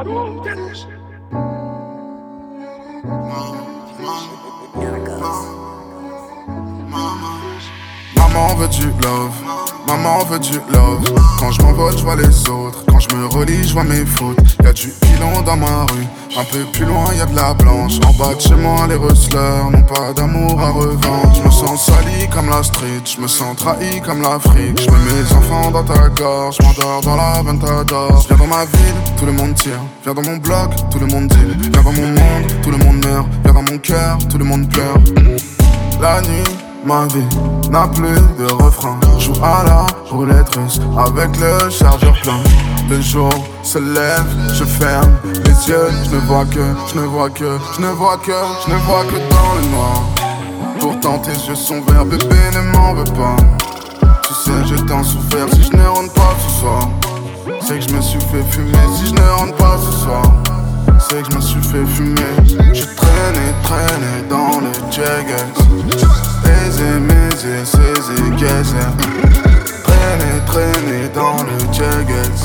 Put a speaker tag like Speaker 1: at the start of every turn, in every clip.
Speaker 1: Maman veut du love, maman veut du love. Quand je m'envole, je vois les autres. Quand je me relis, je vois mes fautes. Y'a du pilon dans ma rue. Un peu plus loin, y'a de la blanche. En bas de chez moi, les rustlers n'ont pas d'amour à revendre. Je me sens sali comme la street. Je me sens trahi comme l'Afrique. Je mets mes enfants dans ta gorge. Je m'endors dans la Ventador. Viens dans ma ville, tout le monde tire. Viens dans mon bloc, tout le monde deal. Viens dans mon monde, tout le monde meurt. Viens dans mon cœur, tout le monde pleure. La nuit, ma vie n'a plus de refrain. Joue à la roulette russe avec le chargeur plein. Le jour se lève, je ferme les yeux. Je ne vois que, je ne vois que, je ne vois que, je ne vois que dans le noir. Pourtant tes yeux sont verts, bébé ne m'en veux pas. Tu sais j'ai tant souffert si je ne rentre pas ce soir. C'est que je me suis fait fumer si je ne rentre pas ce soir. C'est que je me suis fait fumer. J'ai traîné dans le Jaggers. Aisé, saisé, gazette. Traîné dans le Jaggers.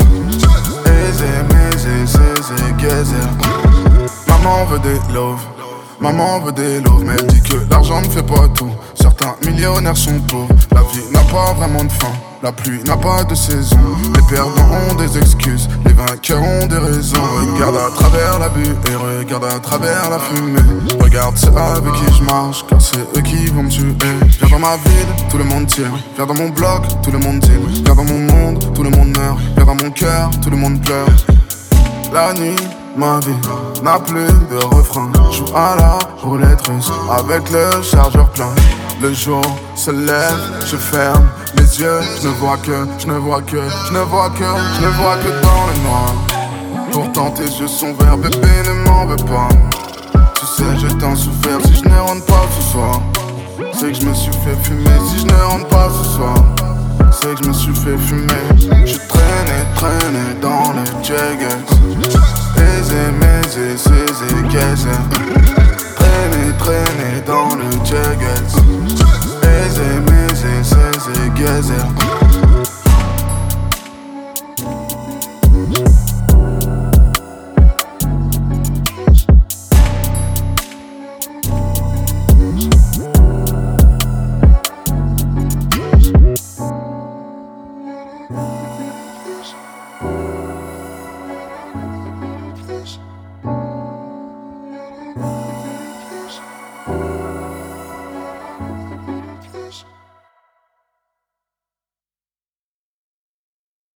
Speaker 1: Aisé, saisé, gazette. Maman veut des love, maman veut des love. Mais elle dit que l'argent ne fait pas tout. Certains millionnaires sont pauvres. La vie n'a pas vraiment de fin. La pluie n'a pas de saison. Les perdants ont des excuses. Les vainqueurs ont des raisons. Regarde à travers la buée et regarde à travers la fumée. Regarde ceux avec qui je marche, car c'est eux qui vont me tuer. Viens dans ma ville, tout le monde tire. Viens dans mon bloc, tout le monde deal. Viens dans mon monde, tout le monde meurt. Viens dans mon cœur, tout le monde pleure. La nuit, ma vie n'a plus de refrain. Joue à la roulette russe avec le chargeur plein. Le jour se lève, je ferme les yeux. Je ne vois que, je ne vois que, je ne vois que, je ne vois que dans le noir. Pourtant tes yeux sont verts, bébé ne m'en veux pas. Tu sais j'ai tant souffert si je ne rentre pas ce soir. C'est que je me suis fait fumer si je ne rentre pas ce soir. C'est que je me suis fait fumer. J'ai traîné dans le Jaggers.